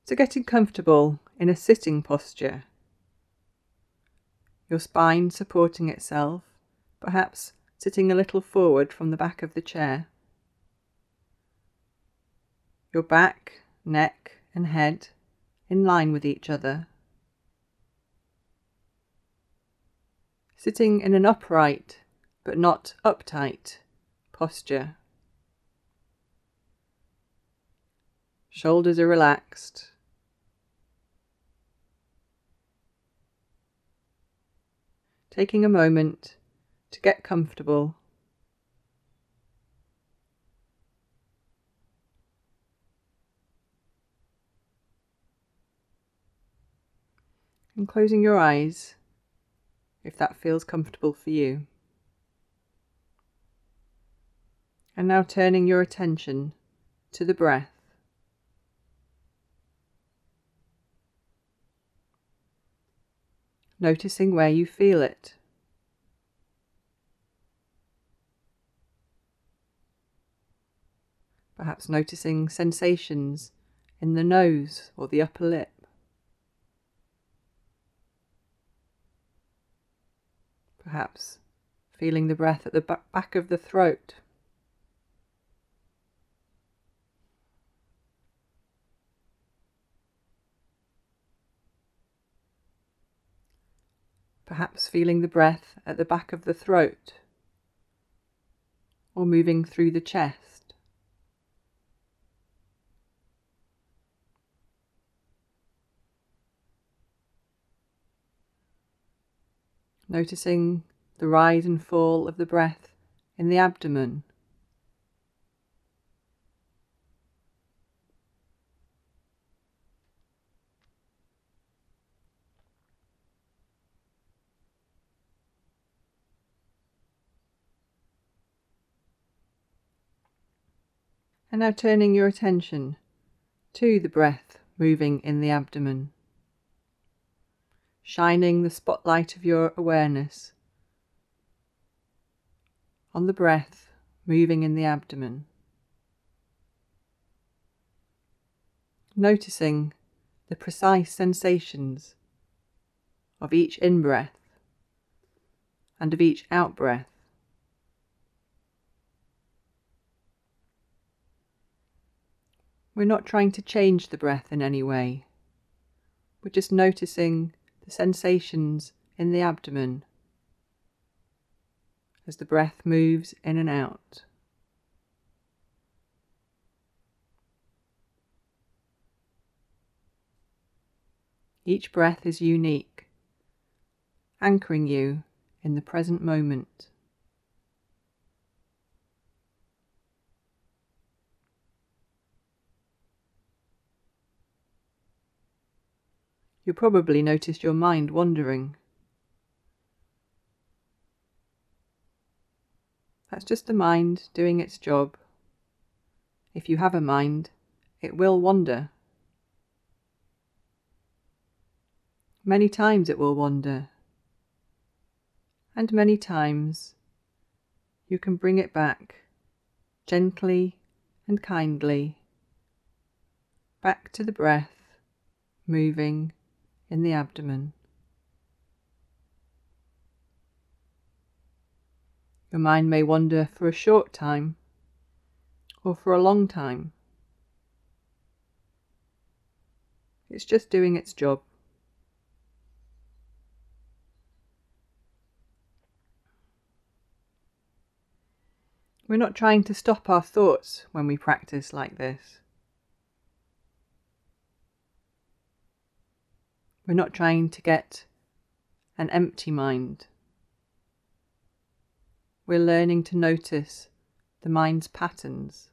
So getting comfortable in a sitting posture, your spine supporting itself, perhaps sitting a little forward from the back of the chair. Your back, neck and head in line with each other. Sitting in an upright but not uptight posture. Shoulders are relaxed. Taking a moment to get comfortable. And closing your eyes if that feels comfortable for you. And now turning your attention to the breath. Noticing where you feel it. Perhaps noticing sensations in the nose or the upper lip. Perhaps feeling the breath at the back of the throat. Perhaps feeling the breath at the back of the throat or moving through the chest. Noticing the rise and fall of the breath in the abdomen. And now turning your attention to the breath moving in the abdomen, shining the spotlight of your awareness on the breath moving in the abdomen. Noticing the precise sensations of each in-breath and of each out-breath. We're not trying to change the breath in any way. We're just noticing the sensations in the abdomen as the breath moves in and out. Each breath is unique, anchoring you in the present moment. You'll probably notice your mind wandering. That's just the mind doing its job. If you have a mind, it will wander. Many times it will wander. And many times you can bring it back, gently and kindly, back to the breath moving in the abdomen. Your mind may wander for a short time or for a long time. It's just doing its job. We're not trying to stop our thoughts when we practice like this. We're not trying to get an empty mind. We're learning to notice the mind's patterns.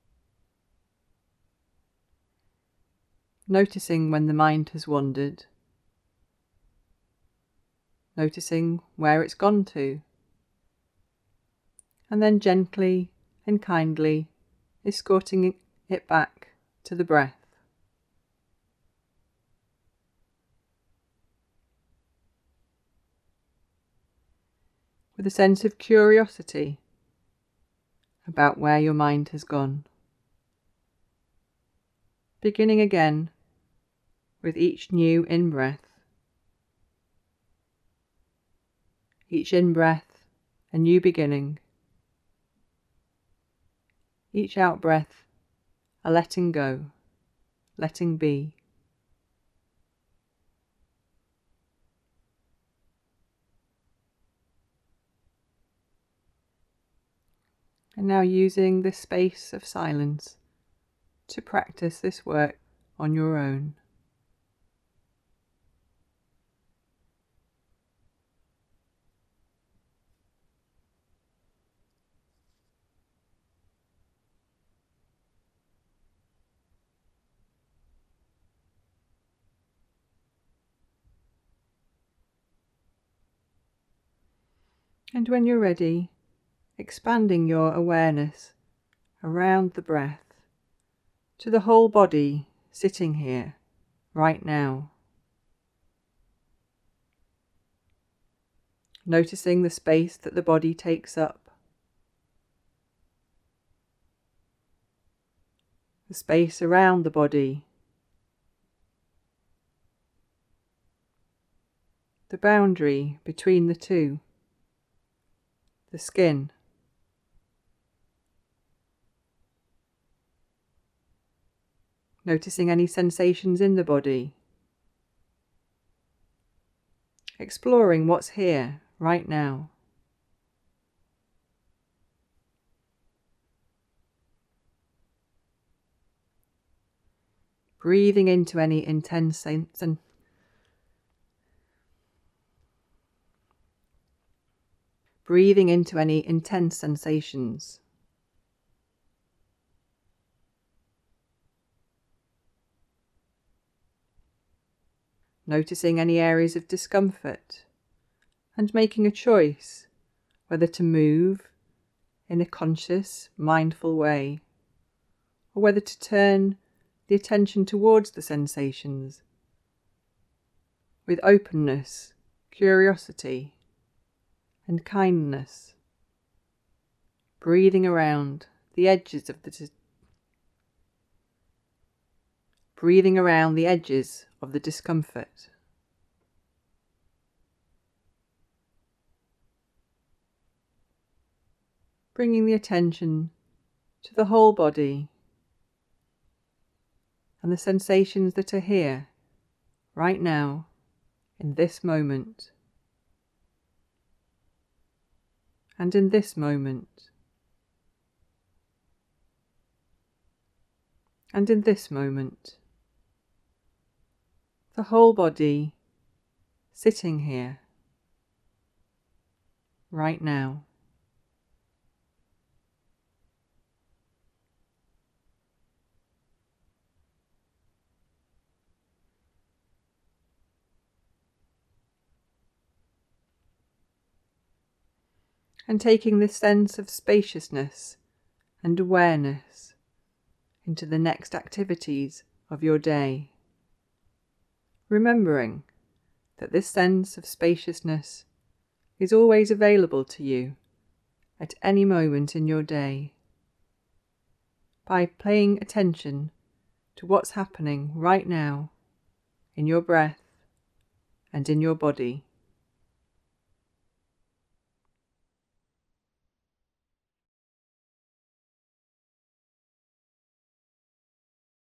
Noticing when the mind has wandered. Noticing where it's gone to. And then gently and kindly escorting it back to the breath. With a sense of curiosity about where your mind has gone. Beginning again with each new in-breath. Each in-breath, a new beginning. Each out-breath, a letting go, letting be. And now using this space of silence to practice this work on your own. And when you're ready, expanding your awareness around the breath to the whole body sitting here right now. Noticing the space that the body takes up, the space around the body, the boundary between the two, the skin. Noticing any sensations in the body. Exploring what's here right now. Breathing into any intense sensations. Noticing any areas of discomfort and making a choice whether to move in a conscious, mindful way, or whether to turn the attention towards the sensations with openness, curiosity, and kindness, breathing around the edges of the discomfort. Bringing the attention to the whole body and the sensations that are here, right now, in this moment, and in this moment, and in this moment. The whole body sitting here, right now. And taking this sense of spaciousness and awareness into the next activities of your day. Remembering that this sense of spaciousness is always available to you at any moment in your day by paying attention to what's happening right now in your breath and in your body.